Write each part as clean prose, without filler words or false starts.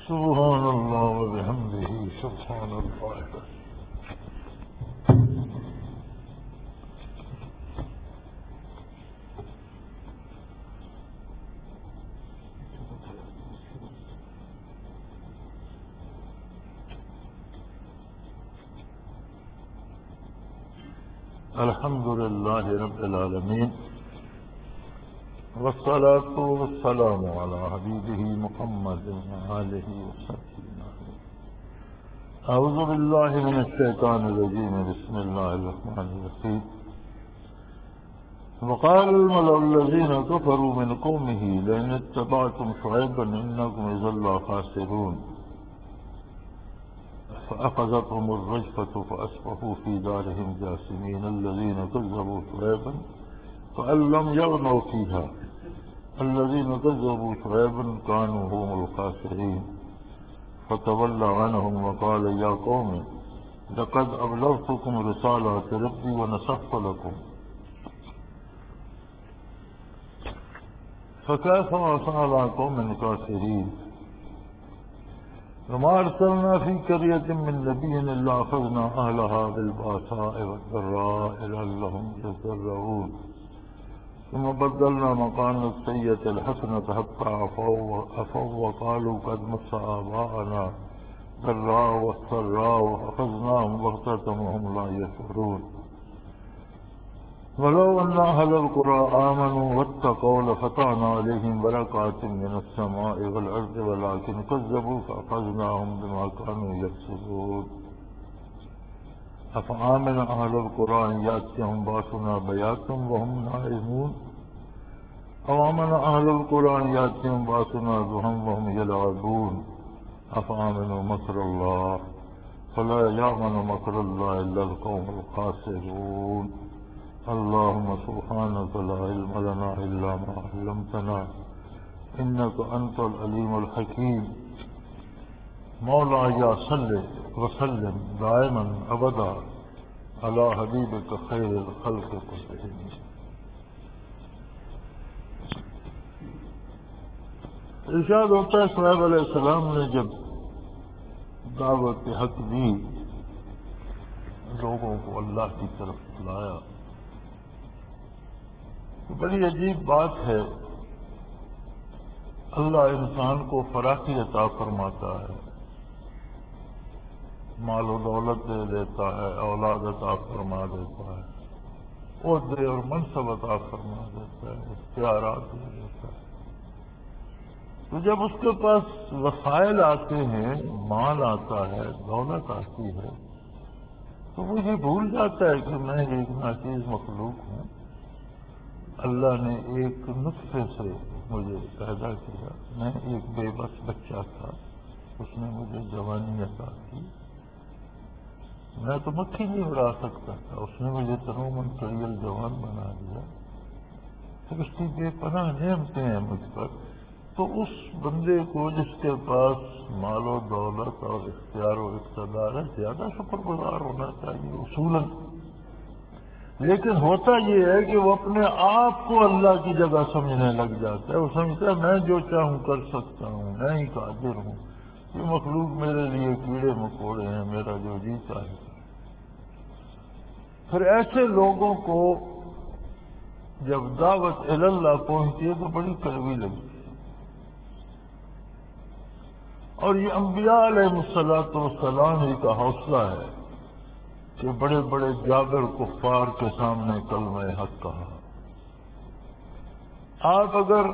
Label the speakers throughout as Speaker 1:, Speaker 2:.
Speaker 1: سبحان اللہ وبحمدہ سبحان اللہ. الحمد للہ رب العالمین والصلاة والسلام علی حبیبہ محمد وآلہ وصحبہ. اعوذ باللہ من الشیطان الرجیم. بسم اللہ الرحمن الرحیم. وقال الملأ الذین کفروا من قومہ لئن اتبعتم شعیبا انکم اذا لخاسرون فأخذتهم الرجفة فأصبحوا في دارهم جاثمين الذين كذبوا شعيبا فأن لم يغنوا فيها الذين كذبوا شعيبا كانوا هم الخاسرين فتولى عنهم وقال يا قوم لقد أبلغتكم رسالات ربي ونصحت لكم فكيف أصنع على قوم كافرين. وما أرسلنا في قرية من نبي إلا أخذنا أهلها بالبأساء والضراء لعلهم يضرعون ثم بدلنا مكان السيئة الحسنة حتى عفوا وقالوا قد مس آباءنا ضراء والسراء فأخذناهم بغتة وهم لا يشعرون. ولو أن أهل القرى آمنوا واتقوا لفتحنا عليهم بركات من السماء والأرض ولكن كذبوا فأخذناهم بما كانوا يكسبون. أفآمن أهل القرى أن يأتيهم بأسنا بياتا وهم نائمون أو آمن أهل القرى أن يأتيهم بأسنا ضحى وهم يلعبون أفآمنوا مكر الله فلا يأمن مكر الله إلا القوم الخاسرون. اللهم سبحانك لا علم لنا إلا ما علمتنا إنك أنت العليم الحكيم. مولاي صل وسلم دائما أبدا على حبيبك خير الخلق كلهم. ارشاد ہوتا ہے شعیب علیہ السلام نے جب دعوت حق دی لوگوں کو اللہ کی طرف بلایا تو بڑی عجیب بات ہے. اللہ انسان کو فراخی عطا فرماتا ہے، مال و دولت دے دیتا ہے، اولاد عطا فرما دیتا ہے، عہدے اور منصب عطا فرما دیتا ہے، اختیارات دے دیتا ہے. تو جب اس کے پاس وسائل آتے ہیں، مال آتا ہے، دولت آتی ہے، تو وہ یہ بھول جاتا ہے کہ میں ایک ناچیز مخلوق ہوں. اللہ نے ایک نطفے سے مجھے پیدا کیا، میں ایک بے بس بچہ تھا، اس نے مجھے جوانی عطا کی. میں تو مکھی نہیں اڑا سکتا تھا، اس نے مجھے تنومن کڑیل جوان بنا دیا. تو اس کی بے پناہ نعمتیں ہیں مجھ پر. تو اس بندے کو جس کے پاس مال و دولت اور اختیار و اقتدار ہے زیادہ شکر گزار ہونا چاہیے اصولاً. لیکن ہوتا یہ ہے کہ وہ اپنے آپ کو اللہ کی جگہ سمجھنے لگ جاتا ہے. وہ سمجھتا ہے میں جو چاہوں کر سکتا ہوں، میں ہی قادر ہوں، یہ مخلوق میرے لیے کیڑے مکوڑے ہیں، میرا جو جی چاہے. پھر ایسے لوگوں کو جب دعوت اللہ پہنچی ہے تو بڑی کڑوی لگی. اور یہ انبیاء علیہ السلام ہی کا حوصلہ ہے کہ بڑے بڑے جابر کفار کے سامنے کلمہ حق کہا. آپ اگر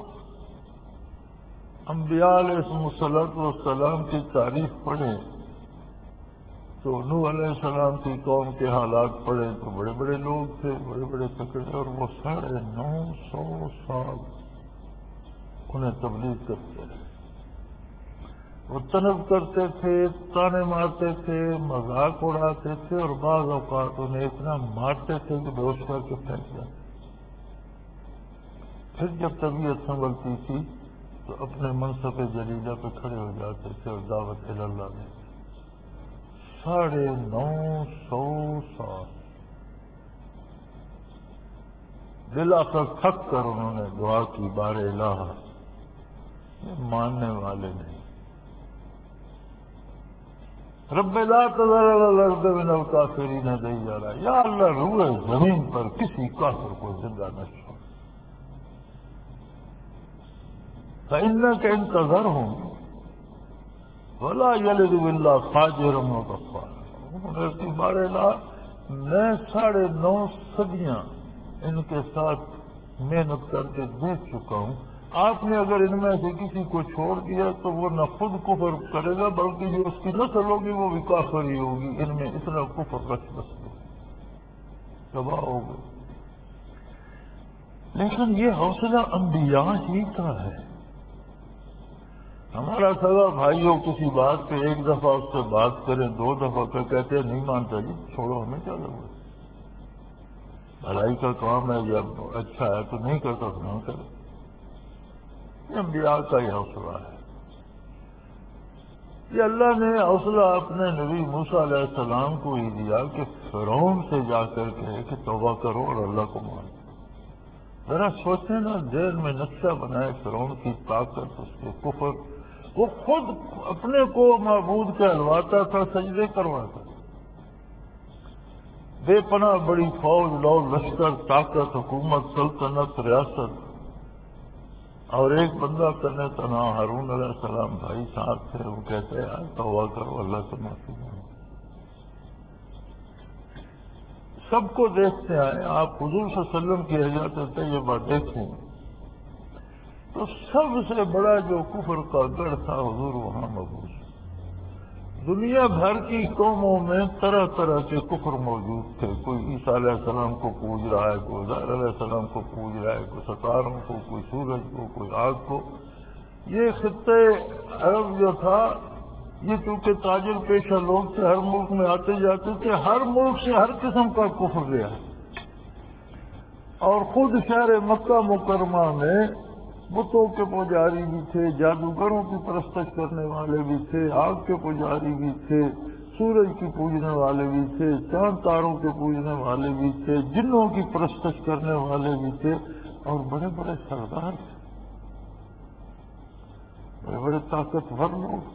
Speaker 1: انبیاء علیہ السلام کی تعریف پڑھیں تو نوح علیہ السلام کی قوم کے حالات پڑھیں تو بڑے بڑے لوگ تھے، بڑے بڑے تکڑے، اور وہ 950 سال انہیں تبلیغ کرتے رہے. وہ طلب کرتے تھے، تانے مارتے تھے، مذاق اڑاتے تھے، اور بعض اوقات انہیں اتنا مارتے تھے کہ بے ہوش کر کے پھینک جاتے. پھر جب طبیعت سنبھلتی تھی تو اپنے منصب جلیلہ پہ کھڑے ہو جاتے تھے اور دعوت اللہ دیتے. 950 سال دل آخر تھک کر انہوں نے دعا کی، بار الہ، ماننے والے نہیں. رب لا تذر علی الارض من الکافرین دیارا، یا اللہ روئے زمین پر کسی کافر کو زندہ نہ چھوڑ، فإنک ان تذرہم ولا یلد الا فاجرا وکفارا۔ بارے لا میں 9.5 صدیاں ان کے ساتھ محنت کر کے دیکھ چکا ہوں، آپ نے اگر ان میں سے کسی کو چھوڑ دیا تو وہ نہ خود کفر کرے گا بلکہ جو اس کی نسل ہوگی وہ بھی کافر ہی ہوگی، ان میں اتنا کفر رچ بس تباہ ہو گئے۔ لیکن یہ حوصلہ انبیاء ہی کا ہے۔ ہمارا سگا بھائی ہو کسی بات پہ ایک دفعہ اس سے بات کریں، 2 دفعہ پہ کہتے ہیں نہیں مانتا جی چھوڑو، ہمیں کیا لگا، بھلائی کا کام ہے، جب اچھا ہے تو نہیں کرتا تو نہ کرے۔ یہ انبیاء کا ہی حوصلہ ہے۔ یہ اللہ نے حوصلہ اپنے نبی موسیٰ علیہ السلام کو ہی دیا کہ فرعون سے جا کر کہے کہ توبہ کرو اور اللہ کو مانو۔ ذرا سوچیں نا، ذہن میں نقشہ بنائے فرعون کی طاقت، اس کے کفر، وہ خود اپنے کو معبود کہلواتا تھا، سجدے کرواتا تھا، بے پناہ بڑی فوج، لو لشکر، طاقت، حکومت، سلطنت، ریاست، اور ایک بندہ کرنے تنہا ہارون علیہ السلام بھائی صاحب تھے، وہ کہتے ہیں یار توبہ کرو، اللہ سے معافی مانگو۔ سب کو دیکھتے آئے، آپ حضور صلی اللہ علیہ وسلم کی حیات طیبہ دیکھیں تو سب سے بڑا جو کفر کا گڑھ تھا حضور وہاں مبعوث۔ دنیا بھر کی قوموں میں طرح طرح کے کفر موجود تھے، کوئی عیسیٰ علیہ السلام کو پوج رہا ہے، کوئی عزیر علیہ السلام کو پوج رہا ہے، کوئی ستاروں کو، کوئی سورج کو، کوئی آگ کو۔ یہ خطے عرب جو تھا، یہ چونکہ تاجر پیشہ لوگ تھے، ہر ملک میں آتے جاتے تھے، ہر ملک سے ہر قسم کا کفر گیا، اور خود شہر مکہ مکرمہ میں بتوں کے پجاری بھی تھے، جادوگروں کی پرستش کرنے والے بھی تھے، آگ کے پجاری بھی تھے، سورج کی پوجنے والے بھی تھے، چاند تاروں کے پوجنے والے بھی تھے، جنوں کی پرستش کرنے والے بھی تھے، اور بڑے بڑے سردار تھے، بڑے بڑے طاقتور لوگ تھے۔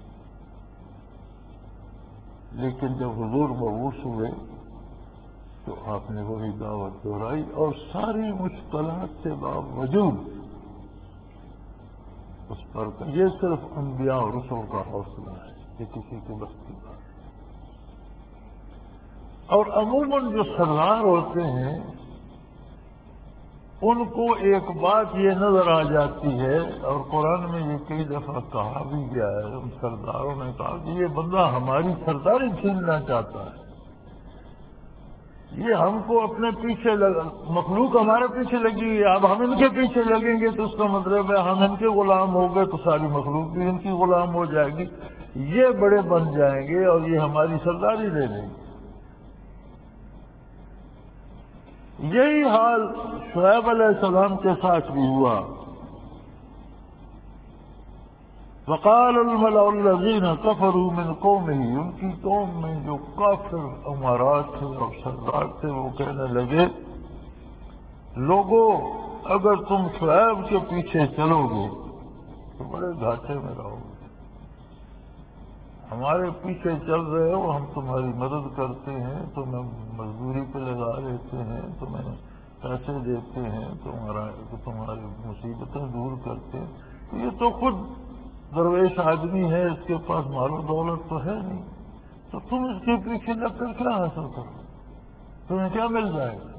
Speaker 1: لیکن جب حضور مبعوث ہوئے تو آپ نے وہی دعوت دہرائی، اور ساری مشکلات سے باوجود اس پر یہ صرف انبیاء اور رسول کا حوصلہ ہے، یہ کسی کے بس کی بات۔ اور عموماً جو سردار ہوتے ہیں ان کو ایک بات یہ نظر آ جاتی ہے، اور قرآن میں یہ کئی دفعہ کہا بھی گیا ہے، ان سرداروں نے کہا کہ یہ بندہ ہماری سرداری چھیننا چاہتا ہے، یہ ہم کو اپنے پیچھے مخلوق ہمارے پیچھے لگی ہے، اب ہم ان کے پیچھے لگیں گے تو اس کا مطلب ہے ہم ان کے غلام ہو گئے تو ساری مخلوق بھی ان کی غلام ہو جائے گی، یہ بڑے بن جائیں گے اور یہ ہماری سرداری لے لیں گے۔ یہی حال شعیب علیہ السلام کے ساتھ بھی ہوا۔ وقال الملأ الذین کفروا من قومہ، ان کی قوم میں جو کافر امارات تھے اور سردار تھے وہ کہنے لگے، لوگوں اگر تم شعیب کے پیچھے چلو گے تو بڑے گھاٹے میں رہو گے، ہمارے پیچھے چل رہے ہو، ہم تمہاری مدد کرتے ہیں، تمہیں مزدوری پہ لگا لیتے ہیں، تمہیں پیسے دیتے ہیں، تمہاری مصیبتیں دور کرتے ہیں، تو یہ تو خود درویش آدمی ہے، اس کے پاس مال و دولت تو ہے نہیں، تو تم اس کے پیچھے لگ کر کیا حاصل کرو، تمہیں کیا مل جائے گا؟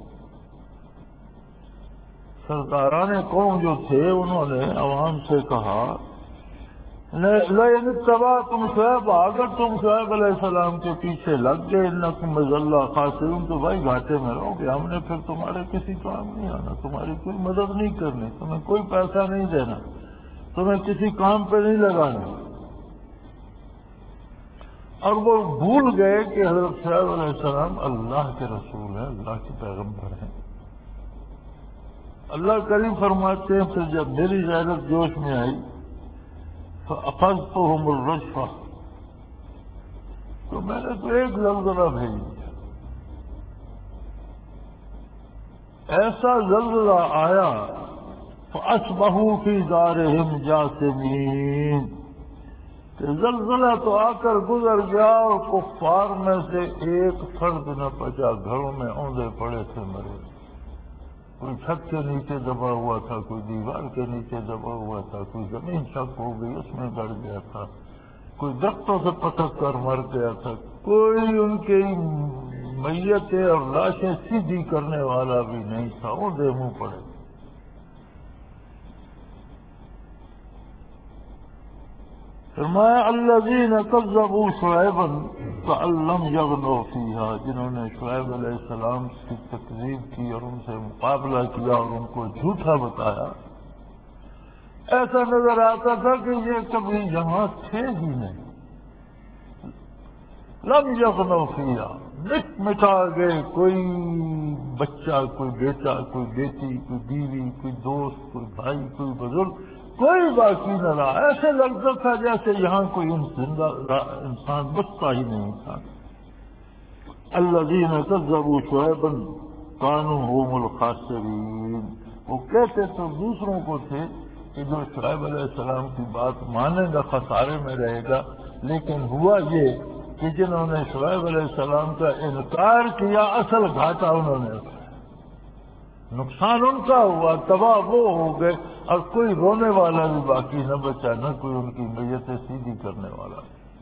Speaker 1: سرداران قوم جو تھے انہوں نے عوام سے کہا، لَئِنِ اتَّبَعْتُمْ شُعَيْبًا، اگر تم شعیب علیہ السلام کے پیچھے لگ گئے، اِنَّكُمْ إِذًا لَخَاسِرُونَ، تو بھائی گھاٹے میں رہو گے، ہم نے پھر تمہارے کسی کام نہیں آنا، تمہاری کوئی مدد نہیں کرنی، تمہیں کوئی پیسہ نہیں دینا، تمہیں کسی کام پہ نہیں لگانا۔ اور وہ بھول گئے کہ حضرت شعیب علیہ السلام اللہ کے رسول ہیں، اللہ کے پیغمبر ہیں۔ اللہ کریم فرماتے ہیں پھر جب میری غیرت جوش میں آئی فَأَخَذْتُهُمُ الرَّجْفَةُ، تو میں نے تو ایک زلزلہ بھیج دیا، ایسا زلزلہ آیا فَأَصْبَحُوا فِي دَارِهِمْ جَاثِمِينَ، کہ زلزلہ تو آ کر گزر گیا اور کفار میں سے ایک فرد نہ بچا، گھروں میں اوندے پڑے تھے مرے، کوئی چھت کے نیچے دبا ہوا تھا، کوئی دیوار کے نیچے دبا ہوا تھا، کوئی زمین شک ہو گئی اس میں گڑ گیا تھا، کوئی درختوں سے پٹک کر مر گیا تھا، کوئی ان کی میتیں اور لاشیں سیدھی کرنے والا بھی نہیں تھا، اوندے منہ پڑے۔ فرمایا الذین کذبوا شعیبا کأن لم یغنوا فیہا، جنہوں نے شعیب علیہ السلام کی تکذیب کی اور ان سے مقابلہ کیا اور ان کو جھوٹا بتایا، ایسا نظر آتا تھا کہ یہ کبھی یہاں تھے ہی نہیں۔ لم یغنوا فیہا، مٹ مٹا گئے، کوئی بچہ، کوئی بیٹا، کوئی بیٹی، کوئی بیوی، کوئی دوست، کوئی بھائی، کوئی بزرگ، کوئی باقی نہ رہا۔ ایسے لگتا تھا جیسے یہاں کوئی زندہ انسان بچتا ہی نہیں تھا۔ الذین کذبوا شعیبا کانوا هم الخاسرین، وہ کہتے تو دوسروں کو تھے کہ جو شعیب علیہ السلام کی بات مانے گا خسارے میں رہے گا، لیکن ہوا یہ کہ جنہوں نے شعیب علیہ السلام کا انکار کیا اصل گھاٹا انہوں نے اٹھایا، نقصان ان کا ہوا، تباہ وہ ہو گئے، اور کوئی رونے والا بھی باقی نہ بچا، نہ کوئی ان کی میتیں سیدھی کرنے والا۔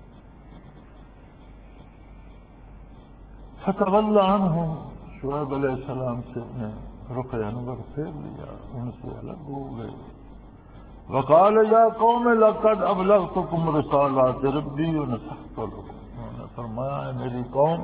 Speaker 1: فتولی عنہم، شعیب علیہ السلام سے نے رخ انور پھیر لیا، ان سے الگ ہو گئے۔ وقال یا قوم لقد ابلغتکم رسالات ربی ونصحت لکم، انہوں نے فرمایا ہے میری قوم،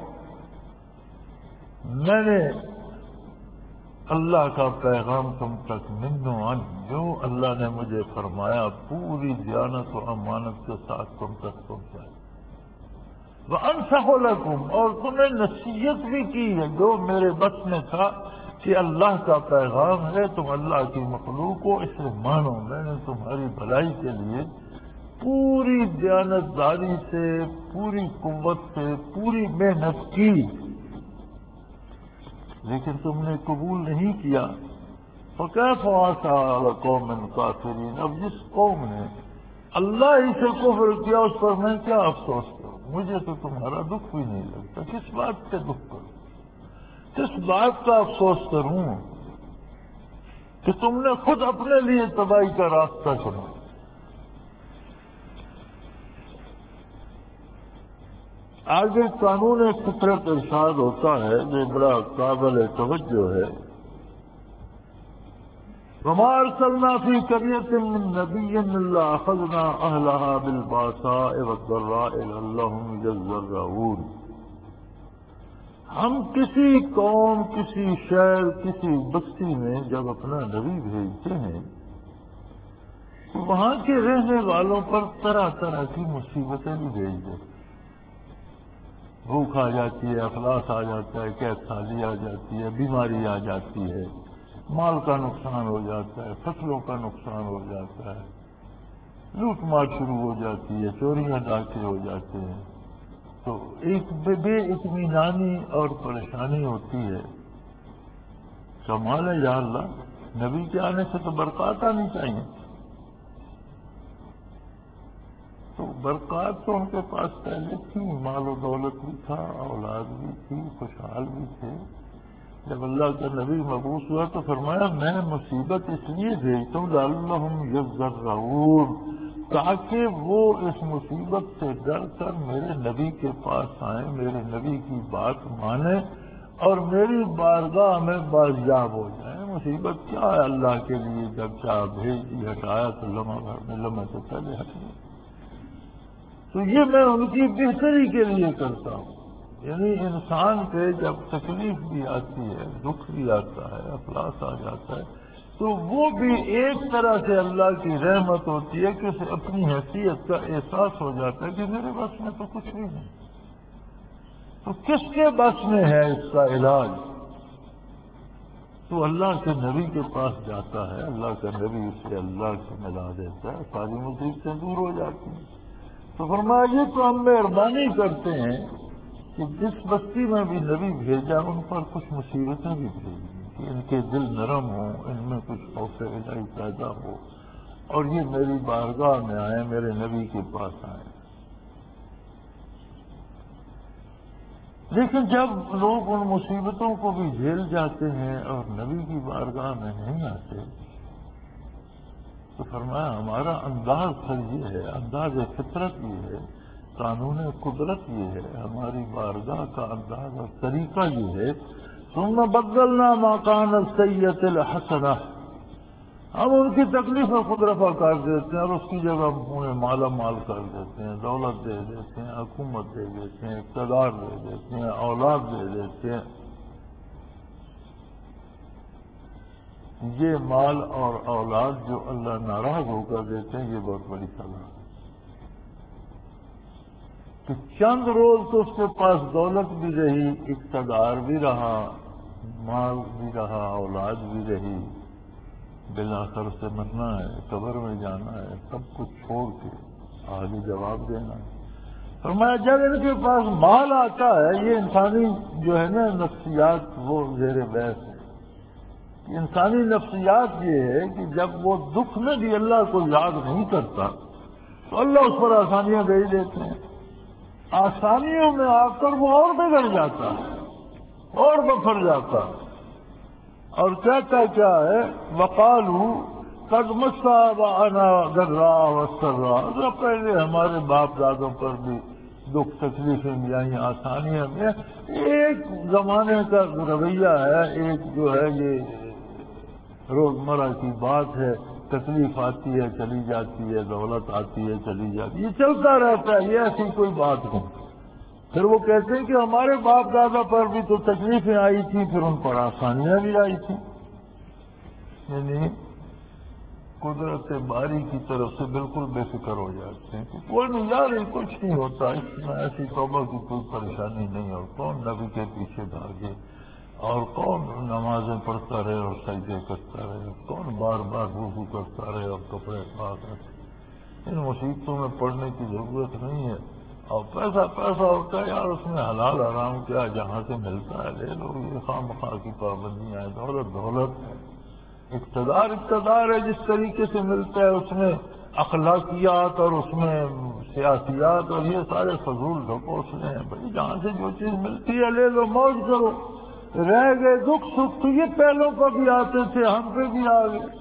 Speaker 1: میں نے اللہ کا پیغام تم تک منو جو اللہ نے مجھے فرمایا پوری دیانت و امانت کے ساتھ تم تک پہنچایا۔ وَأَنصَحُ لَكُمْ، اور تمہیں نصیحت بھی کی ہے جو میرے بس میں تھا کہ اللہ کا پیغام ہے، تم اللہ کی مخلوق ہو، اسے مانو۔ میں نے تمہاری بھلائی کے لیے پوری دیانتداری سے، پوری قوت سے، پوری محنت کی، لیکن تم نے قبول نہیں کیا۔ فَكَيْفَ عَصَىٰ عَلَىٰ قَوْمٍ كَافِرِينَ، اب جس قوم نے اللہ ہی سے کفر کیا اس پر میں کیا افسوس کروں؟ مجھے تو تمہارا دکھ بھی نہیں لگتا، کس بات کا دکھ کروں، کس بات کا افسوس کروں کہ تم نے خود اپنے لیے تباہی کا راستہ چنا۔ آگے قانون فطرت ارشاد ہوتا ہے جو بڑا قابل توجہ ہے۔ وما ارسلنا فی قریۃ من نبی الا اخذنا اہلہا بالباساء والضراء لعلہم یضرعون، ہم کسی قوم، کسی شہر، کسی بستی میں جب اپنا نبی بھیجتے ہیں تو وہاں کے رہنے والوں پر طرح طرح کی مصیبتیں بھی بھیج دیتے، بھوک آ جاتی ہے، افلاس آ جاتا ہے، قحط سالی آ جاتی ہے، بیماری آ جاتی ہے، مال کا نقصان ہو جاتا ہے، فصلوں کا نقصان ہو جاتا ہے، لوٹ مار شروع ہو جاتی ہے، چوریاں ڈاکے ہو جاتے ہیں، تو ایک بے اطمینانی اور پریشانی ہوتی ہے۔ کمال ہے یا اللہ، نبی کے آنے سے تو برکات آنی چاہیے، تو برکات تو ان کے پاس پہلے تھی، مال و دولت بھی تھا، اولاد بھی تھی، خوشحال بھی تھے۔ جب اللہ کا نبی مبعوث ہوا تو فرمایا میں مصیبت اس لیے بھیجتا ہوں لعلہم یضرعون، تاکہ وہ اس مصیبت سے ڈر کر میرے نبی کے پاس آئیں، میرے نبی کی بات مانیں اور میری بارگاہ میں بازیاب ہو جائیں۔ مصیبت کیا ہے اللہ کے لیے، جب چاہ بھیج دی، ہٹایا تو لمحہ بھر میں، لمحے سے پہلے ہٹ گئی۔ تو یہ میں ان کی بہتری کے لیے کرتا ہوں۔ یعنی انسان پہ جب تکلیف بھی آتی ہے، دکھ بھی آتا ہے، افلاس آ جاتا ہے، تو وہ بھی ایک طرح سے اللہ کی رحمت ہوتی ہے کہ اسے اپنی حیثیت کا احساس ہو جاتا ہے کہ میرے بس میں تو کچھ بھی نہیں، تو کس کے بس میں ہے اس کا علاج؟ تو اللہ کے نبی کے پاس جاتا ہے، اللہ کا نبی اسے اللہ سے ملا دیتا ہے، ساری مصیبتیں دور ہو جاتی ہیں۔ تو فرمایا یہ تو ہم مہربانی کرتے ہیں کہ جس بستی میں بھی نبی بھیجا ان پر کچھ مصیبتیں بھی بھیجیں کہ ان کے دل نرم ہوں، ان میں کچھ خوف الہی پیدا ہو اور یہ میری بارگاہ میں آئیں، میرے نبی کے پاس آئیں۔ لیکن جب لوگ ان مصیبتوں کو بھی جھیل جاتے ہیں اور نبی کی بارگاہ میں نہیں آتے تو فرمایا ہمارا انداز پھر یہ ہے، انداز فطرت یہ ہے، قانون قدرت یہ ہے، ہماری بارگاہ کا انداز اور طریقہ یہ ہے، ثم بدلنا ما كان السيئة الحسنة، ہم ان کی تکلیف اور خود رفع کر دیتے ہیں اور اس کی جگہ انہیں مالا مال کر دیتے ہیں، دولت دے دیتے ہیں، حکومت دے دیتے ہیں، اقتدار دے دیتے ہیں، اولاد دے دیتے ہیں۔ یہ مال اور اولاد جو اللہ ناراض ہو کر دیتے ہیں، یہ بہت بڑی سزا ہے کہ چند روز تو اس کے پاس دولت بھی رہی، اقتدار بھی رہا، مال بھی رہا، اولاد بھی رہی، بالآخر سے مرنا ہے، قبر میں جانا ہے، سب کچھ چھوڑ کے آگے جواب دینا ہے۔ فرمایا جب ان کے پاس مال آتا ہے، یہ انسانی جو ہے نا نفسیات وہ زیر بحث ہے۔ انسانی نفسیات یہ ہے کہ جب وہ دکھ میں بھی اللہ کو یاد نہیں کرتا تو اللہ اس پر آسانیاں بھیج دیتے ہیں، آسانیوں میں آ کر وہ اور بگڑ جاتا ہے اور بفر جاتا ہے اور کہتا کیا ہے، وقالوا قد مس آباءنا ضراء وسراء، پہلے ہمارے باپ دادوں پر بھی دکھ تکلیفیں بھی آئیں، آسانیاں بھی آئیں۔ ایک زمانے کا رویہ ہے، ایک جو ہے یہ روزمرہ کی بات ہے، تکلیف آتی ہے چلی جاتی ہے، دولت آتی ہے چلی جاتی ہے، یہ چلتا رہتا ہے، یہ ایسی کوئی بات نہیں۔ پھر وہ کہتے ہیں کہ ہمارے باپ دادا پر بھی تو تکلیفیں آئی تھیں، پھر ان پر آسانیاں بھی آئی تھیں۔ یعنی قدرت باری کی طرف سے بالکل بے فکر ہو جاتے ہیں کہ کوئی نہیں یار، یہ کچھ نہیں ہوتا، اس میں ایسی توبہ کی کوئی پریشانی نہیں، اور کون نبی کے پیچھے بھاگے، اور کون نمازیں پڑھتا رہے اور سجدے کرتا رہے، کون بار بار وضو کرتا رہے اور کپڑے پاک رکھے، ان مصیبتوں میں پڑھنے کی ضرورت نہیں ہے۔ اور پیسہ پیسہ ہوتا ہے یار، اس میں حلال حرام کیا، جہاں سے ملتا ہے لے لو، یہ خواہ مخواہ کی پابندیاں ہیں، دولت دولت ہے، اقتدار اقتدار ہے، جس طریقے سے ملتا ہے اس میں اخلاقیات اور اس میں سیاسیات اور یہ سارے فضول ڈھکوسلے ہیں۔ بھائی جہاں سے جو چیز ملتی ہے لے لو، موج کرو، رہ گئے دکھ سکھ تو یہ پہلوں پر بھی آتے تھے، ہم پہ بھی آ گئے۔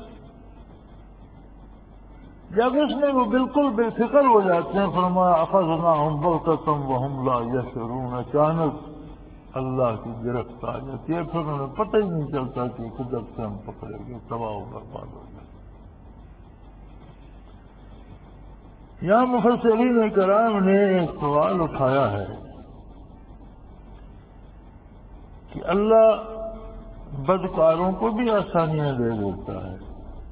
Speaker 1: جب اس میں وہ بالکل بے فکر ہو جاتے ہیں، فرمایا اخذناہم بغتۃ وہم لا یشعرون، اچانک اللہ کی گرفت آ جاتی ہے، پھر انہیں پتہ ہی نہیں چلتا کہ قدرت سے ہم پکڑے گئے، تباہ و برباد ہو جائے۔ یہاں مفسرین کرام نے ایک سوال اٹھایا ہے کہ اللہ بدکاروں کو بھی آسانیاں دے دیتا ہے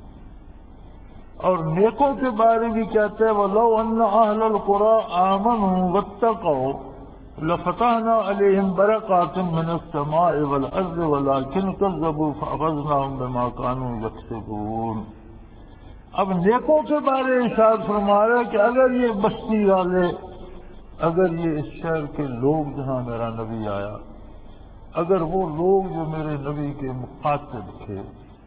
Speaker 1: اور نیکوں کے بارے بھی کہتے ہیں وَلَوْ أَنَّ أَهْلَ الْقُرَىٰ آمَنُوا وَاتَّقَوْا لَفَتَحْنَا عَلَيْهِمْ بَرَكَاتٍ مِّنَ السَّمَاءِ وَالْأَرْضِ وَلَٰكِنْ كَذَّبُوا فَأَخَذْنَاهُمْ بِمَا كَانُوا يَكْسِبُونَ۔ اب نیکوں کے بارے ارشاد فرما رہے کہ اگر یہ بستی والے، اگر یہ اس شہر کے لوگ جہاں میرا نبی آیا، اگر وہ لوگ جو میرے نبی کے مخاطب تھے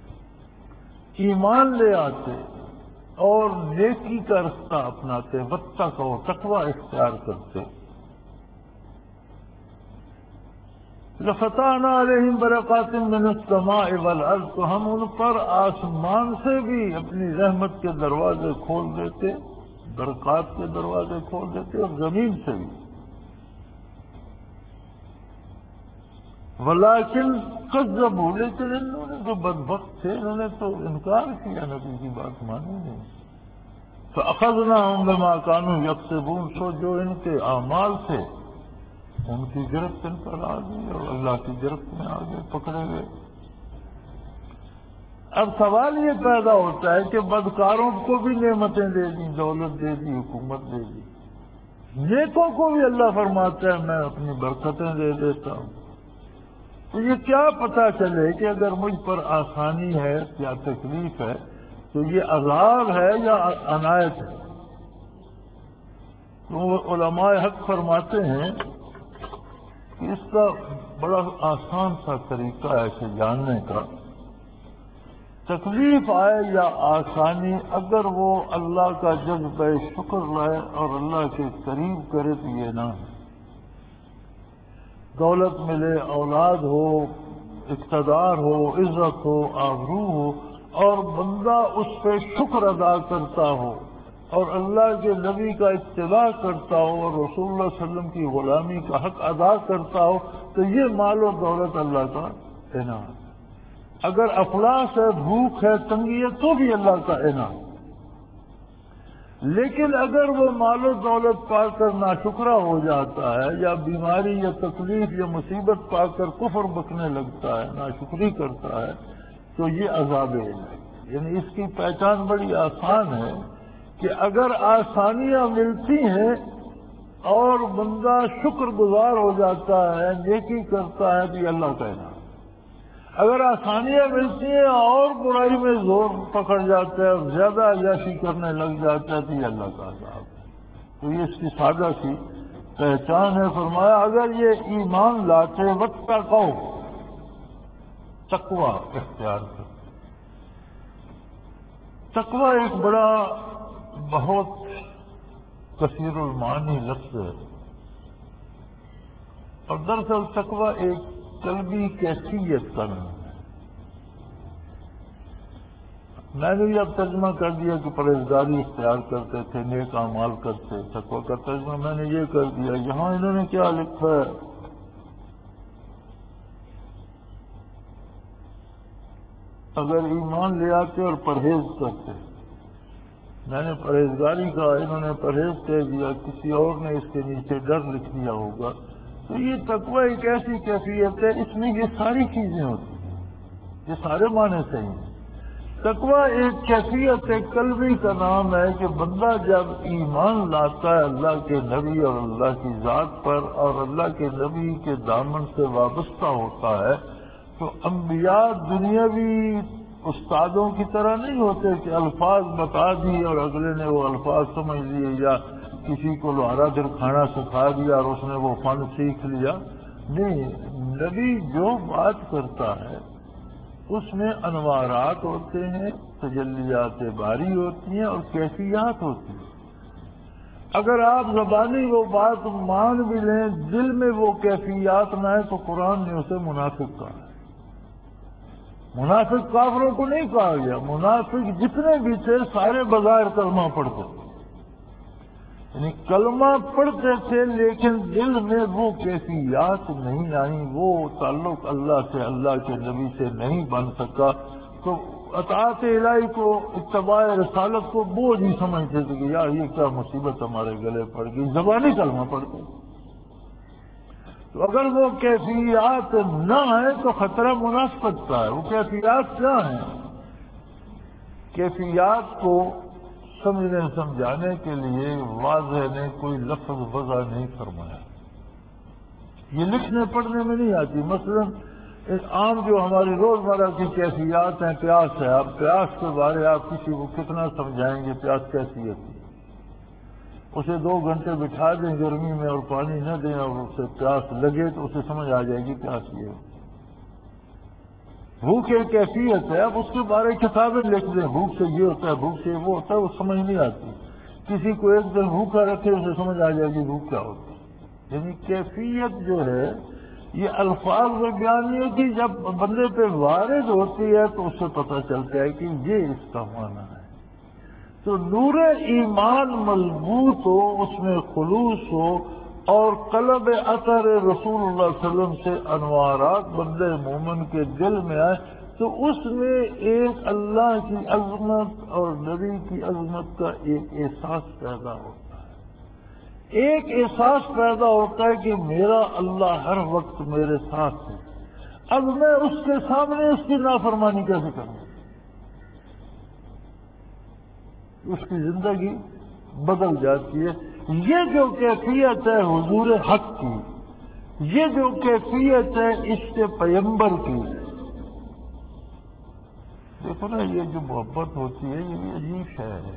Speaker 1: ایمان لے آتے اور نیکی کا رستہ اپناتے، واتقوا، تقوی اختیار کرتے، لَفَتَحْنَا عَلَيْهِمْ بَرَكَاتٍ مِّنَ السَّمَاءِ وَالْأَرْضِ، تو ہم ان پر آسمان سے بھی اپنی رحمت کے دروازے کھول دیتے، برکات کے دروازے کھول دیتے، اور زمین سے بھی۔ ولیکن کذبوا، لیکن انہوں نے جو بدبخت تھے انہوں نے تو انکار کیا، نبی کی بات مانی نہیں۔ فأخذناهم بما كانوا يكسبون، سو جو ان کے اعمال تھے ان کی گرفت ان پر آ گئی اور اللہ کی گرفت میں آ گئے، پکڑے گئے۔ اب سوال یہ پیدا ہوتا ہے کہ بدکاروں کو بھی نعمتیں دے دی، دولت دے دی، حکومت دے دی، نیکوں کو بھی اللہ فرماتا ہے میں اپنی برکتیں دے دیتا ہوں، تو یہ کیا پتہ چلے کہ اگر مجھ پر آسانی ہے یا تکلیف ہے تو یہ عذاب ہے یا عنایت ہے؟ تو علماء حق فرماتے ہیں کہ اس کا بڑا آسان سا طریقہ ہے اسے جاننے کا، تکلیف آئے یا آسانی اگر وہ اللہ کا جذبہ شکر لائے اور اللہ کے قریب کرے تو یہ نہ ہے۔ دولت ملے، اولاد ہو، اقتدار ہو، عزت ہو، آبرو ہو، اور بندہ اس پہ شکر ادا کرتا ہو اور اللہ کے نبی کا اتباع کرتا ہو اور رسول اللہ صلی اللہ علیہ وسلم کی غلامی کا حق ادا کرتا ہو، تو یہ مال و دولت اللہ کا انعام ہے۔ اگر افلاس ہے، بھوک ہے، تنگی ہے، تو بھی اللہ کا انعام۔ لیکن اگر وہ مال و دولت پا کر ناشکرا ہو جاتا ہے، یا بیماری یا تکلیف یا مصیبت پا کر کفر بکنے لگتا ہے، ناشکری کرتا ہے، تو یہ عذاب الہی۔ یعنی اس کی پہچان بڑی آسان ہے کہ اگر آسانیاں ملتی ہیں اور بندہ شکر گزار ہو جاتا ہے، نیکی کرتا ہے، تو یہ اللہ کا انعام۔ اگر آسانیاں ملتی ہیں اور برائی میں زور پکڑ جاتا ہے اور زیادہ عیاشی کرنے لگ جاتا ہے، تو یہ اللہ کا عذاب ہے۔ تو یہ اس کی سادہ سی پہچان ہے۔ فرمایا اگر یہ ایمان لاتے واتقوا، تقوی اختیار کر۔ تقوی ایک بڑا بہت کثیر المعانی لفظ ہے، اور دراصل تقوی ایک قلبی کیفیت کا نام ہے۔ میں نے اب ترجمہ کر دیا کہ پرہیزگاری اختیار کرتے تھے، نیک اعمال کرتے، تقوی کا ترجمہ میں نے یہ کر دیا۔ یہاں انہوں نے کیا لکھا ہے؟ اگر ایمان لے آتے اور پرہیز کرتے، میں نے پرہیزگاری کہا، انہوں نے پرہیز کہہ دیا، کسی اور نے اس کے نیچے ڈر لکھ دیا ہوگا۔ تو یہ تقوی ایک ایسی کیفیت ہے، اس میں یہ ساری چیزیں ہوتی ہیں، یہ سارے معنی صحیح ہیں۔ تقوی ایک کیفیت قلبی کا نام ہے کہ بندہ جب ایمان لاتا ہے اللہ کے نبی اور اللہ کی ذات پر اور اللہ کے نبی کے دامن سے وابستہ ہوتا ہے، تو انبیاء دنیاوی استادوں کی طرح نہیں ہوتے کہ الفاظ بتا دی اور اگلے نے وہ الفاظ سمجھ لیے، یا کسی کو لوہارا دل کھانا سکھا دیا اور اس نے وہ فن سیکھ لیا۔ نہیں، نبی جو بات کرتا ہے اس میں انوارات ہوتے ہیں، تجلیات باری ہوتی ہیں اور کیفیات ہوتی ہیں۔ اگر آپ زبانی وہ بات مان بھی لیں، دل میں وہ کیفیات نہ ہے، تو قرآن نے اسے منافق کہا ہے۔ منافق کافروں کو نہیں کہا گیا، منافق جتنے بھی تھے سارے بظاہر کلمہ پڑھتے تھے، یعنی کلمہ پڑھتے تھے لیکن دل میں وہ کیفیات نہیں آئیں، وہ تعلق اللہ سے، اللہ کے نبی سے نہیں بن سکا، تو اطاعت الہی کو، اتباع رسالت کو بوجھ ہی سمجھتے تھے کہ یار یہ کیا مصیبت ہمارے گلے پڑ گئی، زبانی کلمہ پڑھتے۔ تو اگر وہ کیفیات نہ ہیں تو خطرہ منافقت کا ہے۔ وہ کیفیات کیا ہیں؟ کیفیات کو سمجھنے سمجھانے کے لیے واضح نے کوئی لفظ وضع نہیں فرمایا، یہ لکھنے پڑھنے میں نہیں آتی۔ مثلا عام جو ہماری روزمرہ کی کیفیات ہیں، پیاس ہے، اب پیاس کے بارے آپ کسی کو کتنا سمجھائیں گے پیاس کیسی ہوتی ہے؟ اسے 2 گھنٹے بٹھا دیں گرمی میں اور پانی نہ دیں اور اسے پیاس لگے تو اسے سمجھ آ جائے گی پیاس یہ ہے۔ بھوک ایک کیفیت ہے، اب اس کے بارے کتابیں لکھ دیں، بھوک سے یہ ہوتا ہے، بھوک سے وہ ہوتا ہے، وہ سمجھ نہیں آتی۔ کسی کو ایک دن بھوکا رکھے اسے سمجھ آ جائے گی بھوک کیا ہوتی ہے۔ یعنی کیفیت جو ہے یہ الفاظ میں بیان نہیں ہوتی، جب بندے پہ وارد ہوتی ہے تو اس سے پتہ چلتا ہے کہ یہ اس کا معنی ہے۔ تو نور ایمان مضبوط ہو، اس میں خلوص ہو اور قلب اثر رسول اللہ صلی اللہ علیہ وسلم سے انوارات بندے مومن کے دل میں آئے، تو اس میں ایک اللہ کی عظمت اور نبی کی عظمت کا ایک احساس پیدا ہوتا ہے۔ ایک احساس پیدا ہوتا ہے کہ میرا اللہ ہر وقت میرے ساتھ ہے، اب میں اس کے سامنے اس کی نافرمانی کیسے کروں؟ اس کی زندگی بدل جاتی ہے۔ یہ جو کیفیت ہے حضور حق کی، یہ جو کیفیت ہے عشق پیغمبر کی، دیکھو نا، یہ جو محبت ہوتی ہے یہ بھی عجیب شے ہے۔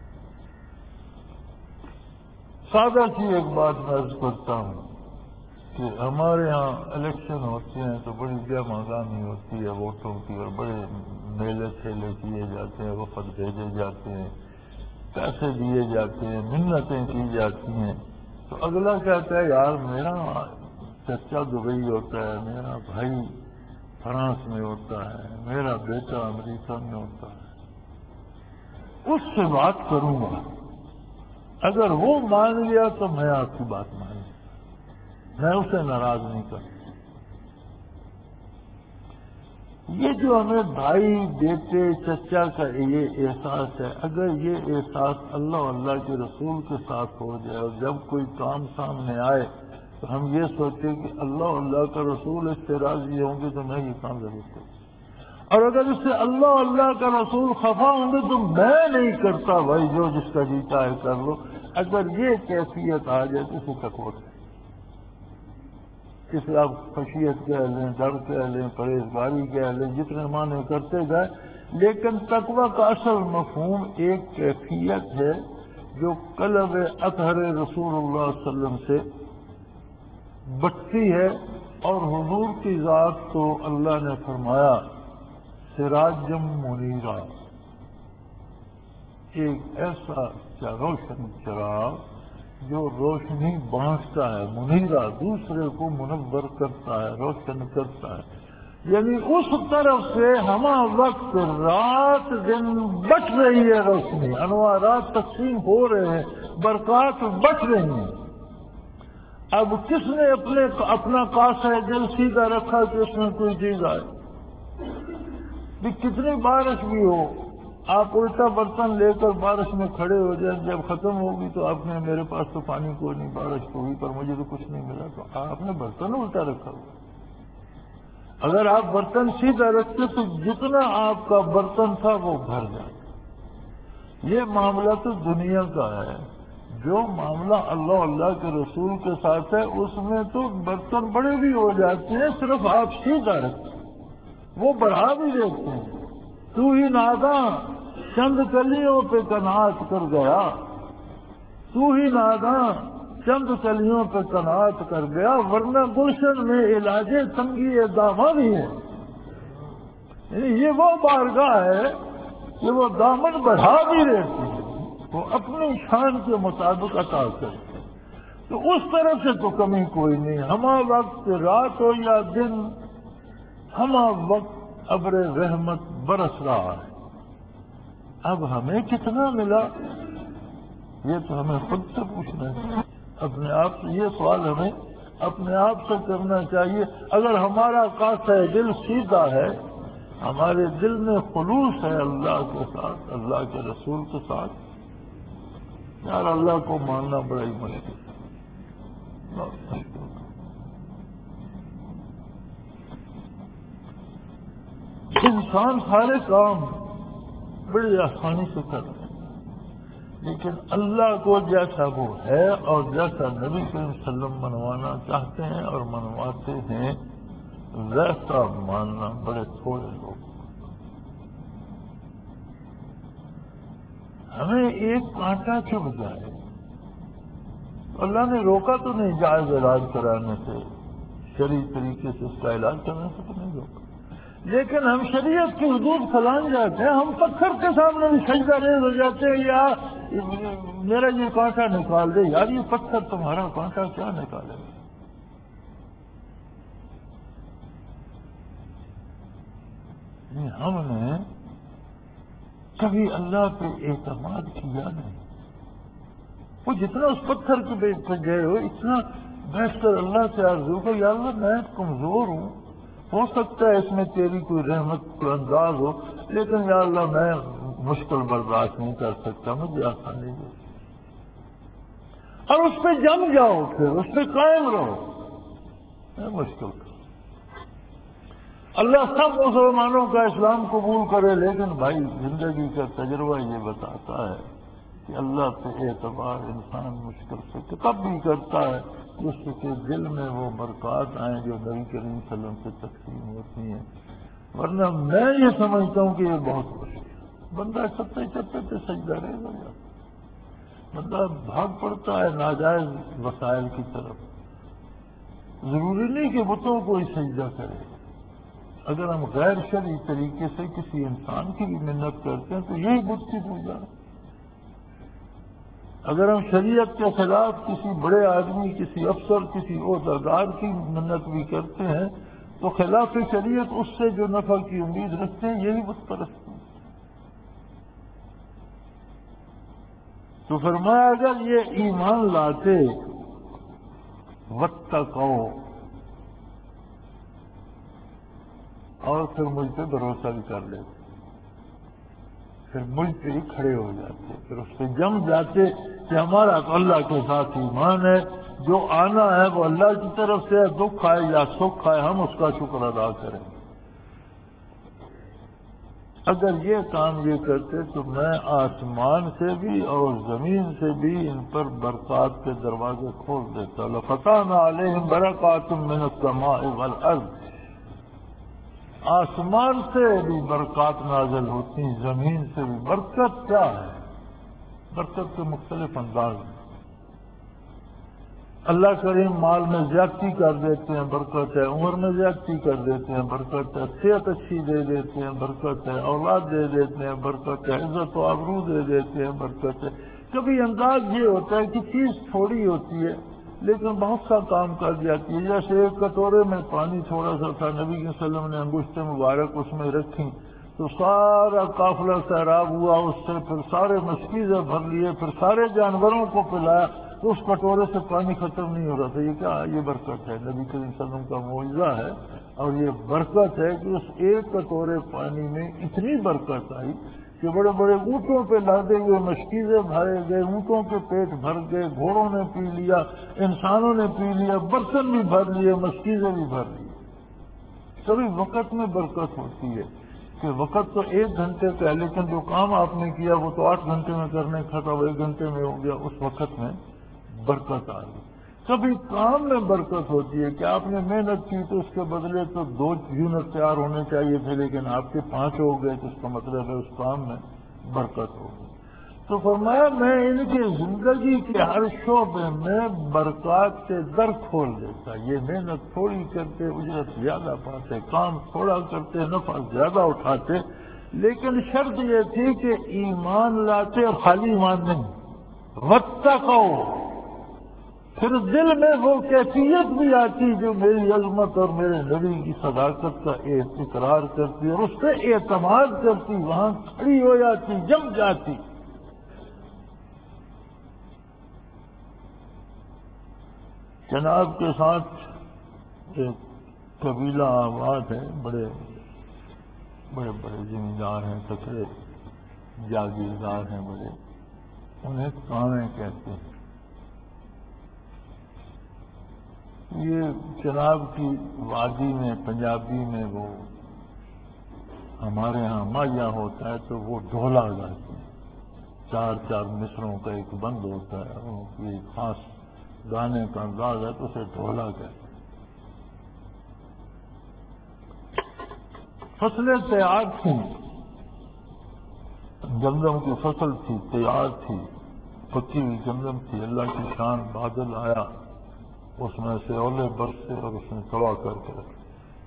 Speaker 1: سادہ سی ایک بات میں عرض کرتا ہوں کہ ہمارے ہاں الیکشن ہوتے ہیں تو بڑی گہما گہمی ہوتی ہے ووٹوں کی، اور بڑے میلے ٹھیلے کیے جاتے ہیں، وفد بھیجے جاتے ہیں، پیسے دیے جاتے ہیں، منتیں کی جاتی ہیں، تو اگلا کہتا ہے یار میرا چچا دبئی ہوتا ہے، میرا بھائی فرانس میں ہوتا ہے، میرا بیٹا امریکہ میں ہوتا ہے، اس سے بات کروں گا، اگر وہ مان لیا تو میں آپ کی بات مان لوں، میں اسے ناراض نہیں کرتا۔ یہ جو ہمیں بھائی بیٹے چچا کا یہ احساس ہے، اگر یہ احساس اللہ اور اللہ کے رسول کے ساتھ ہو جائے اور جب کوئی کام سامنے آئے تو ہم یہ سوچیں کہ اللہ اور اللہ کا رسول اس سے راضی ہوں گے تو میں یہ کام ضرور کروں، اور اگر اس سے اللہ اور اللہ کا رسول خفا ہوں گے تو میں نہیں کرتا، بھائی جو جس کا جی چاہے کر لو۔ اگر یہ کیفیت آ جائے تو اسے تقویٰ کہتے ہیں۔ اسے آپ خشیت کہہ لیں، ڈر کہہ لیں، پرہیزگاری کہہ لیں، جتنے معنی کرتے گئے، لیکن تقویٰ کا اصل مفہوم ایک کیفیت ہے جو قلب اطہر رسول اللہ صلی اللہ علیہ وسلم سے بٹتی ہے، اور حضور کی ذات تو اللہ نے فرمایا سراجم منیرا، ایک ایسا روشن چراغ جو روشنی بانٹتا ہے، منیرا دوسرے کو منور کرتا ہے، روشن کرتا ہے، یعنی اس طرف سے ہمہ وقت رات دن بٹ رہی ہے روشنی، انوارات تقسیم ہو رہے ہیں، برکات بٹ رہی ہیں۔ اب کس نے اپنا قاصد دل سیدھا رکھا کہ اس میں کوئی چیز آئے؟ بھی کتنی بارش بھی ہو، آپ الٹا برتن لے کر بارش میں کھڑے ہو جائیں، جب ختم ہوگی تو آپ نے میرے پاس تو پانی کوئی نہیں، بارش ہوئی پر مجھے تو کچھ نہیں ملا، تو آپ نے برتن الٹا رکھا ہوا۔ اگر آپ برتن سیدھا رکھتے تو جتنا آپ کا برتن تھا وہ بھر جاتا۔ یہ معاملہ تو دنیا کا ہے، جو معاملہ اللہ اللہ کے رسول کے ساتھ ہے اس میں تو برتن بڑے بھی ہو جاتے ہیں، صرف آپ سیدھا رکھتے، وہ بڑھا بھی دیتے ہیں۔ تو ہی ناداں چند کلیوں پہ قناعت کر گیا، تو ہی ناداں چند کلیوں پہ قناعت کر گیا، ورنہ گلشن میں علاج تنگی داماں بھی ہے۔ یعنی یہ وہ بارگاہ ہے کہ وہ دامن بڑھا بھی دیتی ہے، وہ اپنی شان کے مطابق عطا کرتے، تو اس طرف سے تو کمی کوئی نہیں۔ ہمہ وقت رات ہو یا دن، ہمہ وقت ابر رحمت برس رہا ہے۔ اب ہمیں کتنا ملا یہ تو ہمیں خود سے پوچھنا ہے، اپنے آپ سے یہ سوال ہمیں اپنے آپ سے کرنا چاہیے۔ اگر ہمارا قاصد دل سیدھا ہے، ہمارے دل میں خلوص ہے اللہ کے ساتھ، اللہ کے رسول کے ساتھ، یار اللہ کو ماننا بڑا ہی مشکل ہے، بہت مشکل ہے۔ انسان سارے کام بڑی آسانی سے کرتے ہیں، لیکن اللہ کو جیسا وہ ہے اور جیسا نبی کریم صلی اللہ علیہ وسلم منوانا چاہتے ہیں اور منواتے ہیں، ویسا ماننا بڑے تھوڑے لوگ۔ ہمیں ایک کانٹا چبھ جائے، اللہ نے روکا تو نہیں جائز علاج کرانے سے، شرعی طریقے سے اس کا علاج کرنے سے تو نہیں روکا، لیکن ہم شریعت کی حدود پھلان جاتے ہیں، ہم پتھر کے سامنے بھی سجدہ ریز ہو جاتے ہیں، یا میرا یہ کانٹا نکال دے، یار یہ پتھر تمہارا کانٹا کیا نکالے گا؟ ہم نے کبھی اللہ پہ اعتماد کیا نہیں، وہ جتنا اس پتھر کے بیچ پہ گئے ہو اتنا بیٹھ کر اللہ سے عرض کرو، یا اللہ میں کمزور ہوں، ہو سکتا ہے اس میں تیری کوئی رحمت کا انداز ہو، لیکن یا اللہ میں مشکل برداشت نہیں کر سکتا، مجھے آسانی دے، اور اس پہ جم جاؤ، پھر اس پہ قائم رہو، میں مشکل کر۔ اللہ سب مسلمانوں کا اسلام قبول کرے، لیکن بھائی زندگی کا تجربہ یہ بتاتا ہے کہ اللہ پہ اعتبار انسان مشکل سے تب بھی کرتا ہے جس کے دل میں وہ برکات آئیں جو نبی کریم صلی اللہ علیہ وسلم سے تقسیم ہوتی ہیں، ورنہ میں یہ سمجھتا ہوں کہ یہ بہت مشکل ہے۔ بندہ چپے چپے پہ سجدہ ریز ہو جاتا ہے، بندہ بھاگ پڑتا ہے ناجائز وسائل کی طرف، ضروری نہیں کہ بتوں کو ہی سجدہ کرے۔ اگر ہم غیر شرعی طریقے سے کسی انسان کی بھی منت کرتے ہیں تو یہی بت کی پوجا ہے۔ اگر ہم شریعت کے خلاف کسی بڑے آدمی، کسی افسر، کسی عہدیدار کی منت بھی کرتے ہیں تو خلاف شریعت اس سے جو نفع کی امید رکھتے ہیں یہی بت پرستی۔ تو فرمایا اگر یہ ایمان لاتے واتقوا اور پھر مجھ پہ بھروسہ بھی کر لیتے، پھر مجھ پہ ہی کھڑے ہو جاتے، پھر اس پہ جم جاتے کہ ہمارا تو اللہ کے ساتھ ایمان ہے، جو آنا ہے وہ اللہ کی طرف سے ہے، دکھ آئے یا سکھ آئے ہم اس کا شکر ادا کریں۔ اگر یہ کام یہ کرتے تو میں آسمان سے بھی اور زمین سے بھی ان پر برکات کے دروازے کھول دیتا۔ لَفَتَحْنَا عَلَيْهِمْ بَرَكَاتٍ مِّنَ السَّمَاءِ وَالْأَرْضِ، آسمان سے بھی برکات نازل ہوتی، زمین سے بھی۔ برکت کیا ہے؟ برکت کے مختلف انداز ہیں۔ اللہ کریم مال میں زیادتی کر دیتے ہیں، برکت ہے۔ عمر میں زیادتی کر دیتے ہیں، برکت ہے۔ صحت اچھی دے دیتے ہیں، برکت ہے۔ اولاد دے دیتے ہیں، برکت ہے۔ عزت و آبرو دے دیتے ہیں، برکت ہے۔ کبھی انداز یہ ہوتا ہے کہ چیز تھوڑی ہوتی ہے لیکن بہت سا کام کر جاتی ہے۔ جیسے ایک کٹورے میں پانی تھوڑا سا تھا، نبی صلی اللہ علیہ وسلم نے انگشت مبارک اس میں رکھی تو سارا قافلہ سیراب ہوا، اس سے پھر سارے مشکیزیں بھر لیے، پھر سارے جانوروں کو پلایا تو اس کٹورے سے پانی ختم نہیں ہو رہا تھا۔ یہ کیا؟ یہ برکت ہے، نبی صلی اللہ علیہ وسلم کا معجزہ ہے، اور یہ برکت ہے کہ اس ایک کٹورے پانی میں اتنی برکت آئی کہ بڑے بڑے اونٹوں پہ لادے ہوئے مشکیزیں بھرے گئے، اونٹوں کے پیٹ بھر گئے، گھوڑوں نے پی لیا، انسانوں نے پی لیا، برتن بھی بھر لیے، مشکیزیں بھی بھر لی۔ کبھی وقت میں برکت ہوتی ہے کہ وقت تو 1 گھنٹے کا ہے لیکن جو کام آپ نے کیا وہ تو 8 گھنٹے میں کرنے کا تھا، وہ 1 گھنٹے میں ہو گیا، اس وقت میں برکت آ گئی۔ کبھی کام میں برکت ہوتی ہے کہ آپ نے محنت کی تو اس کے بدلے تو 2 یونٹ تیار ہونے چاہیے تھے لیکن آپ کے 5 ہو گئے، تو اس کا مطلب ہے اس کام میں برکت ہو گئی۔ تو فرمایا میں ان کی زندگی کے ہر شعبے میں برکات کے در کھول دیتا۔ یہ محنت تھوڑی کرتے، اجرت زیادہ پاتے، کام تھوڑا کرتے، نفع زیادہ اٹھاتے، لیکن شرط یہ تھی کہ ایمان لاتے اور خالی ایمان نہیں، واتقوا، پھر دل میں وہ کیفیت بھی آتی جو میری عظمت اور میرے نبی کی صداقت کا اقرار کرتی اور اس پہ اعتماد کرتی، وہاں کھڑی ہو جاتی، جم جاتی۔ جناب کے ساتھ ایک قبیلہ آباد ہے، بڑے بڑے بڑے زمیندار ہیں، تکڑے جاگیردار ہیں بڑے، انہیں کانیں کہتے ہیں۔ یہ جناب کی وادی میں پنجابی میں وہ ہمارے ہاں ماہیا ہوتا ہے تو وہ ڈھولا گاتے ہیں، 4 مصروں کا ایک بند ہوتا ہے، ان کی خاص گانے کا انداز ہے تو اسے ڈھولا کہتے ہیں۔ فصلیں تیار تھیں، گندم کی فصل تھی، تیار تھی، پکی ہوئی گندم تھی، اللہ کی شان، بادل آیا، اس میں سے اولے برسے اور اس نے تباہ کر کے رکھا۔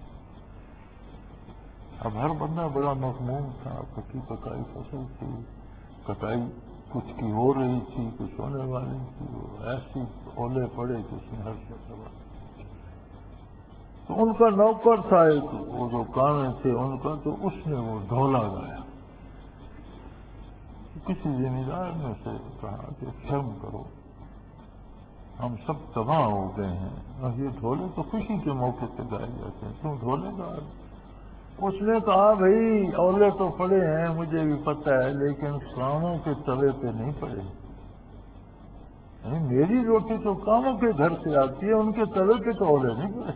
Speaker 1: اب ہر بندہ بڑا مغموم تھا، پکی پکائی فصل تھی، کٹائی کچھ کی ہو رہی تھی، کچھ ہونے والی تھی، وہ ایسی اولے پڑے کہ اس نے ہر سے تباہ۔ تو ان کا نوکر تھا ایک، وہ جو کانے تھے ان کا، تو اس نے وہ ڈھولا گایا۔ کسی زمیندار نے اسے کہا کہ شرم کرو، ہم سب تباہ ہو گئے ہیں، اور یہ ڈھولے تو خوشی کے موقع پہ گائے جاتے ہیں، تم ڈھولے گا؟ اس نے کہا بھائی اولے تو پڑے ہیں مجھے بھی پتہ ہے لیکن کاموں کے توے پہ نہیں پڑے، میری روٹی تو کاموں کے گھر سے آتی ہے، ان کے توے پہ تو اولے نہیں پڑے۔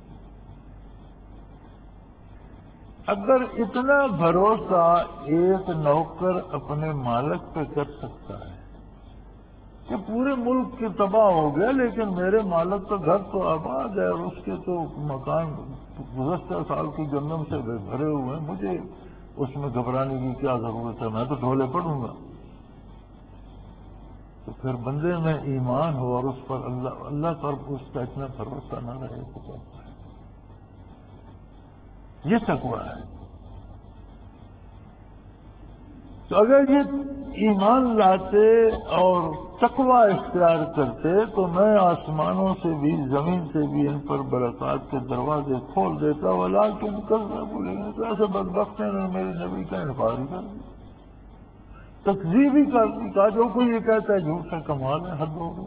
Speaker 1: اگر اتنا بھروسہ ایک نوکر اپنے مالک پہ کر سکتا ہے کہ پورے ملک کے تباہ ہو گیا لیکن میرے مالک کا گھر تو آباد ہے اور اس کے تو مکان گزشتہ سال کی گندم سے بھرے ہوئے ہیں، مجھے اس میں گھبرانے کی کیا ضرورت ہے، میں تو ڈھولے پڑوں گا۔ تو پھر بندے میں ایمان ہو اور اس پر اللہ پر اس کا اتنا بھروسہ نہ رہے تو کیا؟ یہ تقویٰ ہے۔ تو اگر یہ ایمان لاتے اور تقوی اختیار کرتے تو میں آسمانوں سے بھی زمین سے بھی ان پر برکات کے دروازے کھول دیتا، ولیکن کذبوا، لیکن تو ایسے بدبخت ہیں انہوں نے میرے نبی کا انکار ہی کر دیا، تکذیب ہی کر دی، کہا جو کوئی یہ کہتا ہے جھوٹ ہے، کمال ہے، حد ہو گئی۔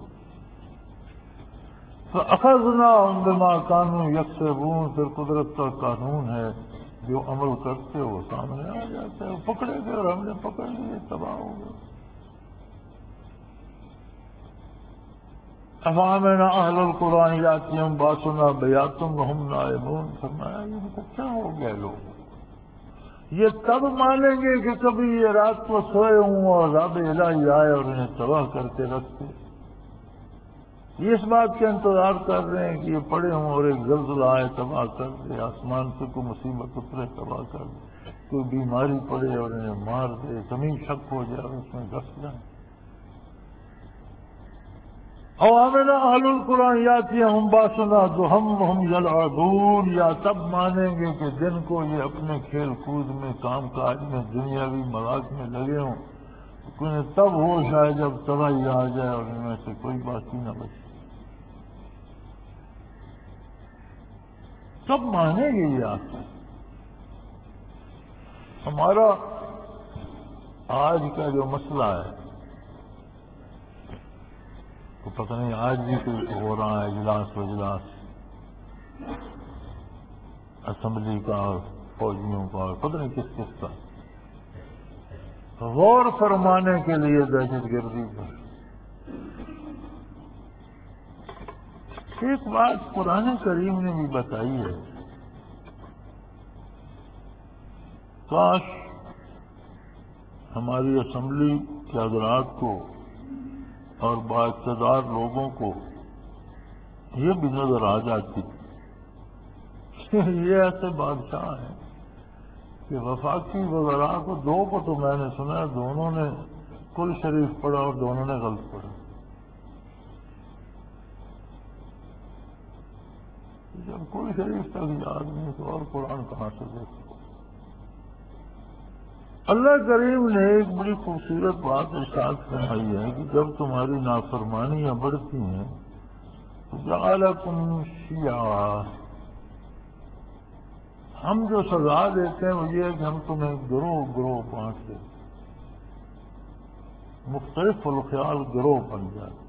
Speaker 1: فَأَخَذْنَاهُمْ بِمَا كَانُوا يَكْسِبُونَ، پھر قدرت کا قانون ہے، جو عمل کرتے وہ سامنے آ جاتا ہے، پکڑے گئے اور ہم نے پکڑ لیے، تباہ ہو گئے۔ أَفَأَمِنَ أَهْلُ الْقُرْآنِ يَأْتِيَهُمْ بَأْسُنَا بَيَاتًا وَهُمْ نَائِمُونَ، فرمایا ان کو کیا ہو گیا، لوگ یہ تب مانیں گے کہ کبھی یہ رات کو سوئے ہوں اور عذاب الہی آئے اور انہیں تباہ کر کے رکھتے، یہ اس بات کا انتظار کر رہے ہیں کہ یہ پڑے ہوں اور ایک زلزلہ آئے تباہ کر دے، آسمان سے کوئی مصیبت اترے تباہ کر دے، کوئی بیماری پڑے اور انہیں مار دے، زمین شک ہو جائے اور اس میں گھس جائیں۔ او آمن اہل القرآن یاتیہم باسنا وہم یلعبون، یا تب مانیں گے کہ دن کو یہ اپنے کھیل کود میں، کام کاج میں، دنیاوی مذاق میں لگے ہوں، انہیں تب ہوش آئے جب تباہی آ جائے اور ان میں سے کوئی باقی نہ بچے، سب مانیں گے یہ آتا ہے۔ ہمارا آج کا جو مسئلہ ہے، تو پتہ نہیں آج بھی کوئی ہو رہا ہے اجلاس وجلاس اسمبلی کا اور فوجیوں کا اور پتہ نہیں کس کس کا، غور فرمانے کے لیے دہشت گردی پر۔ ایک بات قرآن کریم نے بھی بتائی ہے، کاش ہماری اسمبلی کے حضرات کو اور بااقتدار لوگوں کو یہ بھی نظر آ جاتی یہ ایسے بادشاہ ہیں کہ وفاقی وزراء کو دو کو تو میں نے سنا ہے دونوں نے کل شریف پڑھا اور دونوں نے غلط پڑھا۔ جب کل شریف تک یاد نہیں تو اور قرآن کہاں سے دیکھو۔ اللہ کریم نے ایک بڑی خوبصورت بات ارشاد فرمائی ہے کہ جب تمہاری نافرمانیاں بڑھتی ہیں تو جعلکم شیعا، ہم جو سزا دیتے ہیں وہ یہ ہے کہ ہم تمہیں گروہ گروہ بانٹ دیتے، مختلف الخیال گروہ بن جاتے،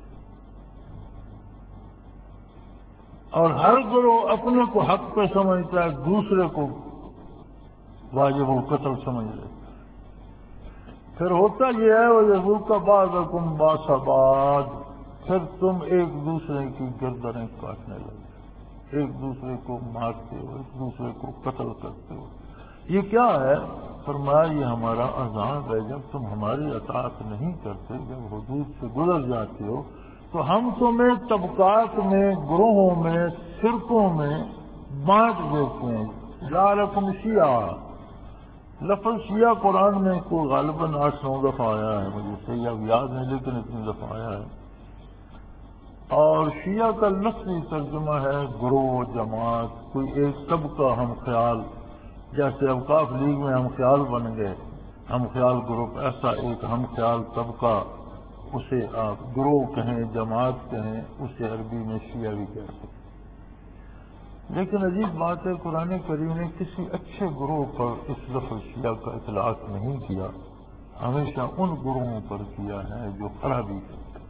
Speaker 1: اور ہر گروہ اپنے کو حق پہ سمجھتا ہے، دوسرے کو واجب القتل سمجھ لیتا۔ پھر ہوتا یہ ہے وَيَذُوقَ بَعْضَكُمْ بَأْسَ بَعْضٍ، پھر تم ایک دوسرے کی گردنیں کاٹنے لگے، ایک دوسرے کو مارتے ہو، ایک دوسرے کو قتل کرتے ہو۔ یہ کیا ہے؟ فرمایا یہ ہمارا عذاب ہے، جب تم ہماری اطاعت نہیں کرتے، جب حدود سے گزر جاتے ہو تو ہم تمہیں طبقات میں، گروہوں میں، فرقوں میں بانٹ دیتے ہیں۔ جعلکم شیعا، لفظ شیعہ قرآن میں کو غالباً 8-9 دفعہ آیا ہے، مجھے صحیح اب یاد نہیں لیکن اتنی دفعہ آیا ہے، اور شیعہ کا لفظی ترجمہ ہے گروہ، جماعت، کوئی ایک طبقہ ہم خیال، جیسے اوقاف لیگ میں ہم خیال بن گئے، ہم خیال گروپ، ایسا ایک ہم خیال طبقہ، اسے آپ گروہ کہیں، جماعت کہیں، اسے عربی میں شیعہ بھی کہہ سکتے۔ لیکن عجیب بات ہے قرآن کریم نے کسی اچھے گروہ پر اس لفظ شیعہ کا اطلاق نہیں کیا، ہمیشہ ان گروہوں پر کیا ہے جو خرابی کرتے۔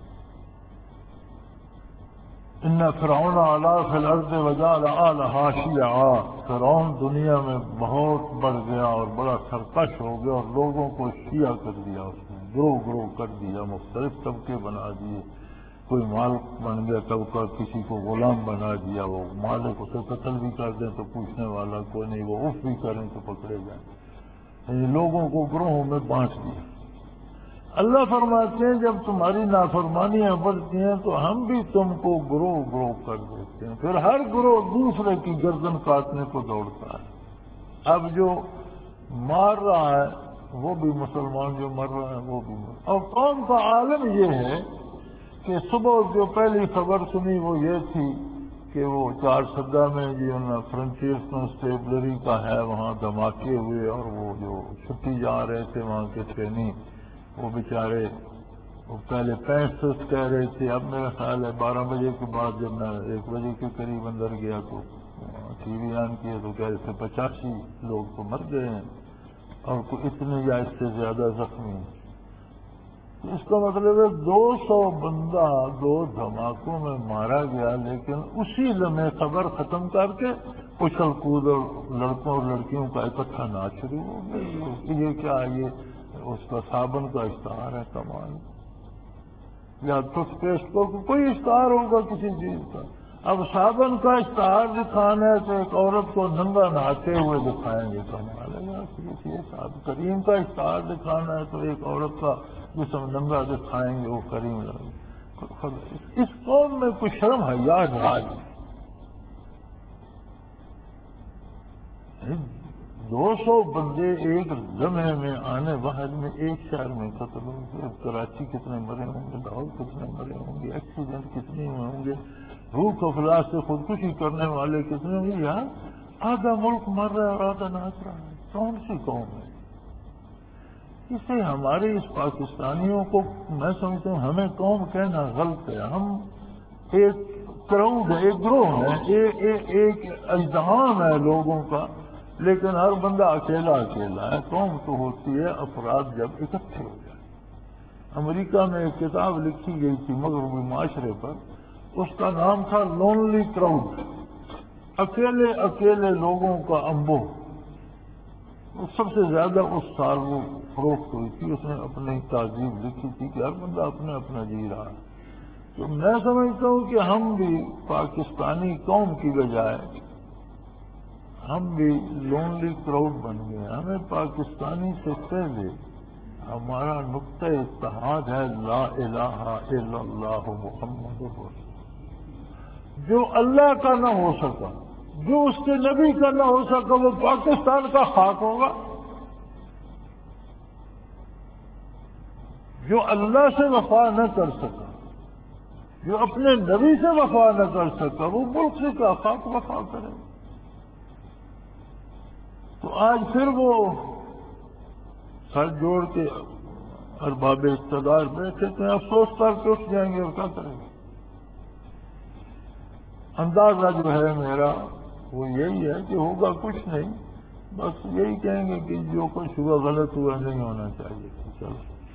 Speaker 1: ان فرعون علا فی الارض وجعل اہلها شیعا، فرعون دنیا میں بہت بڑھ گیا اور بڑا سرکش ہو گیا اور لوگوں کو شیعہ کر دیا، اس نے گروہ گروہ کر دیا، مختلف طبقے بنا دیے، کوئی مالک بن گیا طبقہ، کسی کو غلام بنا دیا، وہ مالک اسے قتل بھی کر دیں تو پوچھنے والا کوئی نہیں، وہ اف بھی کریں تو پکڑے جائیں، یعنی لوگوں کو گروہوں میں بانٹ دیا۔ اللہ فرماتے ہیں جب تمہاری نافرمانیاں بڑھتی ہیں تو ہم بھی تم کو گروہ گروہ کر دیتے ہیں، پھر ہر گروہ دوسرے کی گردن کاٹنے کو دوڑتا ہے۔ اب جو مار رہا ہے وہ بھی مسلمان، جو مر رہا ہے وہ بھی مر، اور قوم کا عالم یہ ہے کہ صبح جو پہلی خبر سنی وہ یہ تھی کہ وہ 4 میں فرنٹیئر کانسٹیبلری کا ہے، وہاں دھماکے ہوئے اور وہ جو چھٹی جا رہے تھے وہاں کے ٹرینی، وہ بیچارے وہ پہلے 65 کہہ رہے تھے، اب میرا خیال ہے 12 بجے کے بعد جب میں 1 بجے کے قریب اندر گیا تو ٹی وی آن کیا تو کہہ رہے تھے 85 لوگ تو مر گئے ہیں اور کوئی اتنے یا اس سے زیادہ زخمی ہیں۔ اس کا مطلب ہے 200 بندہ 2 دھماکوں میں مارا گیا، لیکن اسی لمحے خبر ختم کر کے اچھل کود اور لڑکوں اور لڑکیوں کا اکٹھا ناچ شروع ہو گیا۔ یہ کیا، یہ اس کا صابن کا اشتہار ہے، کمال، یا ٹوتھ پیسٹ کو کوئی اشتہار ہوگا کسی چیز کا، اب صابن کا اشتہار دکھانا ہے تو ایک عورت کو ننگا نہاتے ہوئے دکھائیں گے، کمال ہے یار، کسی صاحب کریم کا اشتہار دکھانا ہے تو ایک عورت کا جسم ننگا دکھائیں گے، وہ کریم لگے۔ اس قوم میں کچھ شرم حیا راج، 200 بندے ایک لمحے میں آنے واحد میں ایک شہر میں قتل ہوں گے، کراچی کتنے مرے ہوں گے، لاہور کتنے مرے ہوں گے، ایکسیڈنٹ کتنے ہوئے ہوں گے، بھوک افلاس سے خودکشی کرنے والے کتنے ہوں گے۔ یار آدھا ملک مر رہا ہے اور آدھا ناچ رہا ہے، کون سی قوم ہے؟ اسے ہمارے اس پاکستانیوں کو میں سمجھتا ہوں ہمیں قوم کہنا غلط ہے۔ ہم ایک کراؤڈ ہے، ایک گروہ ہے، ایک اجتماع ہے لوگوں کا، لیکن ہر بندہ اکیلا اکیلا ہے۔ قوم تو ہوتی ہے افراد جب اکٹھے ہو جائیں۔ امریکہ میں ایک کتاب لکھی گئی تھی مغربی معاشرے پر، اس کا نام تھا لونلی کراؤڈ، اکیلے اکیلے لوگوں کا انبوہ۔ سب سے زیادہ اس سال وہ فروخت ہوئی تھی، اس نے اپنی تہذیب لکھی تھی کہ ہر بندہ اپنا اپنا جی رہا ہے۔ تو میں سمجھتا ہوں کہ ہم بھی پاکستانی قوم کی بجائے ہم بھی لونلی کراؤڈ بن گئے۔ ہمیں پاکستانی سے پہلے ہمارا نقطہ اتحاد ہے لا الہ الا اللہ محمد رسول اللہ۔ جو اللہ کا نہ ہو سکا، جو اس کے نبی کا نہ ہو سکا، وہ پاکستان کا خاک ہوگا۔ جو اللہ سے وفا نہ کر سکا، جو اپنے نبی سے وفا نہ کر سکا، وہ ملک سے کیا خاک وفا کرے۔ تو آج پھر وہ سر جوڑ کے ارباب اقتدار بیٹھے تو افسوس کر کے اٹھ جائیں گے اور کیا کریں گے۔ اندازہ جو ہے میرا وہ یہی ہے کہ ہوگا کچھ نہیں، بس یہی کہیں گے کہ جو کچھ ہوا غلط ہوا، نہیں ہونا چاہیے، چلو۔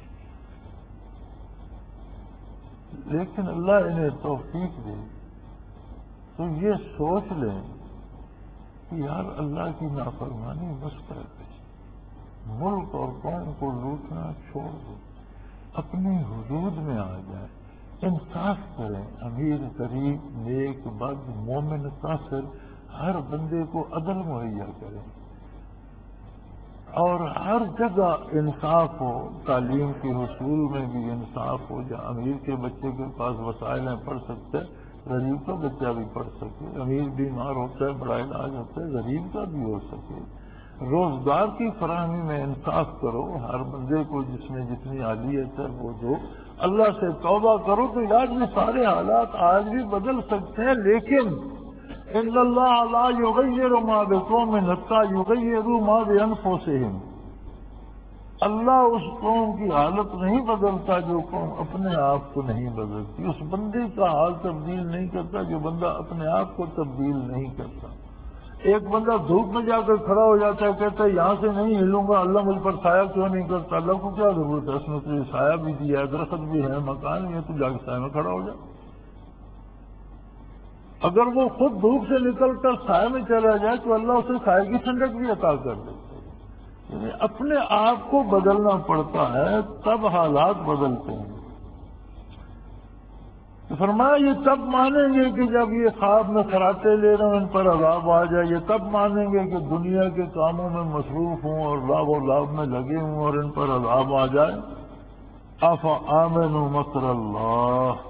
Speaker 1: لیکن اللہ انہیں توفیق دے تو یہ سوچ لیں کہ یار اللہ کی نافرمانی بس کر دے، ملک اور قوم کو لوٹنا چھوڑ دو، اپنی حدود میں آ جائیں، انصاف کریں، امیر غریب نیک بد مومن کافر ہر بندے کو عدل مہیا کریں، اور ہر جگہ انصاف ہو، تعلیم کے حصول میں بھی انصاف ہو، جہاں امیر کے بچے کے پاس وسائل ہیں پڑھ سکتے، غریب کا بچہ بھی پڑھ سکے، امیر بیمار ہوتا ہے بڑا علاج ہوتا ہے، غریب کا بھی ہو سکے۔ روزگار کی فراہمی میں انصاف کرو، ہر بندے کو جس میں جتنی اہلیت ہے وہ دو، اللہ سے توبہ کرو تو آج بھی سارے حالات آج بھی بدل سکتے ہیں، لیکن ان اللہ لا یغیر ما بقوم حتی یغیروا ما بانفسہم۔ اللہ اس قوم کی حالت نہیں بدلتا جو قوم اپنے آپ کو نہیں بدلتی، اس بندے کا حال تبدیل نہیں کرتا جو بندہ اپنے آپ کو تبدیل نہیں کرتا۔ ایک بندہ دھوپ میں جا کر کھڑا ہو جاتا ہے، کہتا ہے یہاں سے نہیں ہلوں گا، اللہ مجھ پر سایہ کیوں نہیں کرتا؟ اللہ کو کیا ضرورت ہے، اس نے تجھے سایہ بھی دیا ہے، درخت بھی ہے، مکان بھی ہے، تو جا کے سایہ میں کھڑا ہو جا۔ اگر وہ خود دھوپ سے نکل کر سائے میں چلا جائے تو اللہ اسے سائے کی ٹھنڈک بھی عطا کر دیتا ہے۔ یعنی اپنے آپ کو بدلنا پڑتا ہے تب حالات بدلتے ہیں۔ فرمایا یہ تب مانیں گے کہ جب یہ خواب میں خراٹے لے رہے ہوں ان پر عذاب آ جائے، یہ تب مانیں گے کہ دنیا کے کاموں میں مصروف ہوں اور لاغ و لعب میں لگے ہوں اور ان پر عذاب آ جائے۔ افآمنوا مکر اللہ،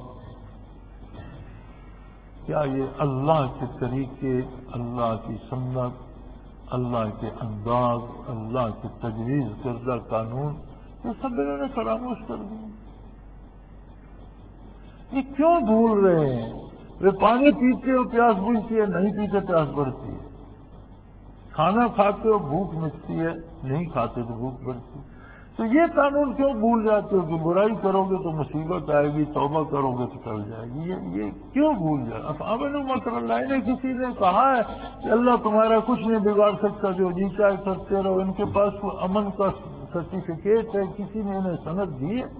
Speaker 1: کیا یہ اللہ کے طریقے، اللہ کی سنت، اللہ کے انداز، اللہ کی تجویز کردہ قانون، یہ سب انہوں نے فراموش کر دیا؟ یہ کیوں بھول رہے ہیں؟ وہ پانی پیتے ہو پیاس بجھتی ہے، نہیں پیتے پیاس بڑھتی ہے، کھانا کھاتے ہو بھوک مٹتی ہے، نہیں کھاتے تو بھوک بڑھتی ہے۔ تو یہ قانون کیوں بھول جاتے ہو کہ برائی کرو گے تو مصیبت آئے گی، توبہ کرو گے تو ٹل جائے گی، یہ کیوں بھول جائے؟ افامن مکر اللہ، نے کسی نے کہا ہے کہ اللہ تمہارا کچھ نہیں بگاڑ سکتا، جو جی چاہے کرتے رہو، ان کے پاس کوئی امن کا سرٹیفکیٹ ہے؟ کسی نے انہیں سند دی ہے؟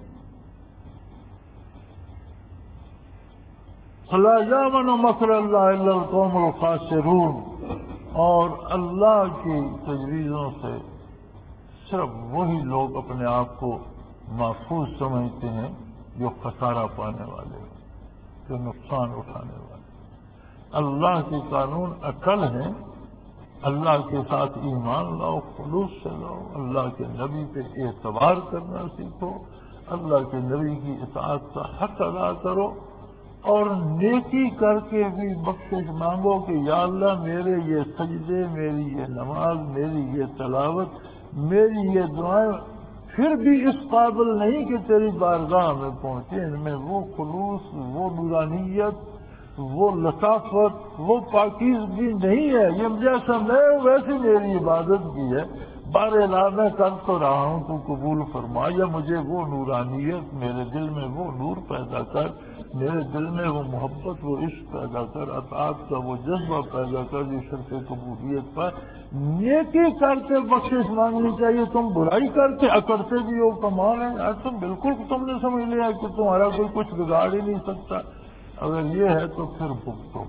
Speaker 1: فلا یامن مکر اللہ الا القوم الخاسرون، اور اللہ کی تجویزوں سے صرف وہی لوگ اپنے آپ کو محفوظ سمجھتے ہیں جو خسارہ پانے والے ہیں، جو نقصان اٹھانے والے ہیں۔ اللہ کے قانون اٹل ہیں، اللہ کے ساتھ ایمان لاؤ، خلوص سے لاؤ، اللہ کے نبی پہ اعتبار کرنا سیکھو، اللہ کے نبی کی اطاعت کا حق ادا کرو، اور نیکی کر کے بھی بخشش مانگو کہ یا اللہ میرے یہ سجدے، میری یہ نماز، میری یہ تلاوت، میری یہ دعائیں پھر بھی اس قابل نہیں کہ تیری بارگاہ میں پہنچے، ان میں وہ خلوص، وہ نورانیت، وہ لطافت، وہ پاکیزگی نہیں ہے۔ یہ جیسا میں ویسی میری عبادت کی ہے، بارے میں کر تو رہا ہوں، تو قبول فرما، یا مجھے وہ نورانیت، میرے دل میں وہ نور پیدا کر، میرے دل میں وہ محبت، وہ عشق پیدا کر، اطاعت کا وہ جذبہ پیدا کر جو شرط قبولیت پر۔ نیکی کر کے بخشش مانگنی چاہیے، تم برائی کر کے اکڑتے بھی ہو، کمال ہے یار، تم بالکل تم نے سمجھ لیا کہ تمہارا کوئی کچھ بگاڑ ہی نہیں سکتا۔ اگر یہ ہے تو پھر بھگتو،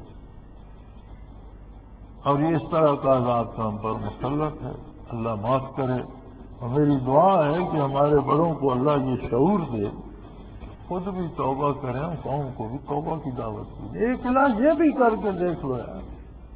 Speaker 1: اور یہ اس طرح کا عذاب ہم پر مسلط ہے، اللہ معاف کرے۔ اور میری دعا ہے کہ ہمارے بڑوں کو اللہ یہ شعور دے، خود بھی توبہ کریں، قوم کو بھی توبہ کی دعوت دی۔ ایک علاج یہ بھی کر کے دیکھ لو یار،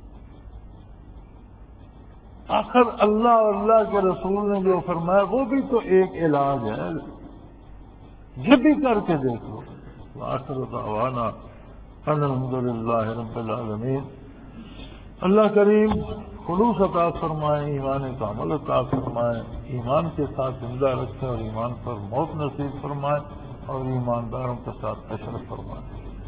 Speaker 1: آخر اللہ اور اللہ کے رسول نے جو فرمایا وہ بھی تو ایک علاج ہے، یہ بھی کر کے دیکھ لو۔ آخر دعوانا الحمدللہ رب العالمین۔ اللہ کریم خلوص عطا فرمائے، ایمان کامل عطا فرمائے، ایمان کے ساتھ زندہ رکھے اور ایمان پر موت نصیب فرمائے، اور ایمانداروں کے ساتھ حشر فرمائے۔